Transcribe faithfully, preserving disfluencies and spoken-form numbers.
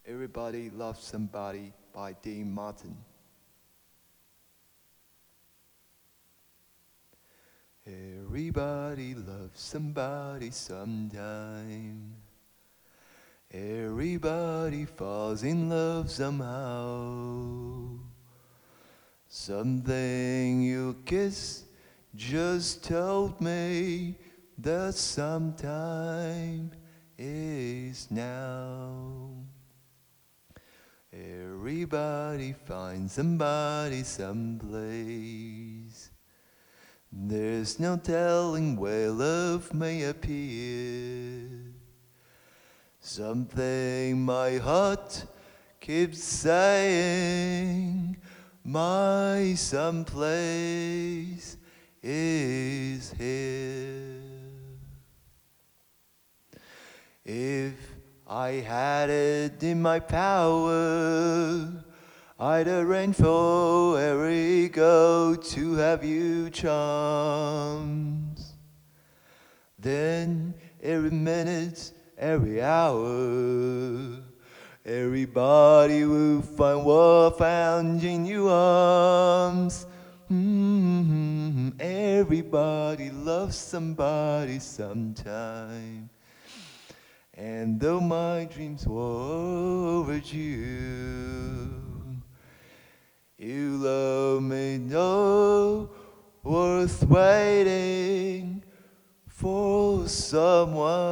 Everybody Loves Somebody by Dean Martin. Everybody loves somebody sometime. Everybody falls in love somehow. Something you kiss just told me that sometime is now. Everybody finds somebody someplace. There's no telling where love may appear. Something my heart keeps saying, my someplace is here. If I had it in my power, I'd arrange for every girl to have you charms. Then every minute, every hour, everybody will find what found in your arms. Mm-hmm. Everybody loves somebody sometime. And though my dreams were overdue, you love me no worth waiting for someone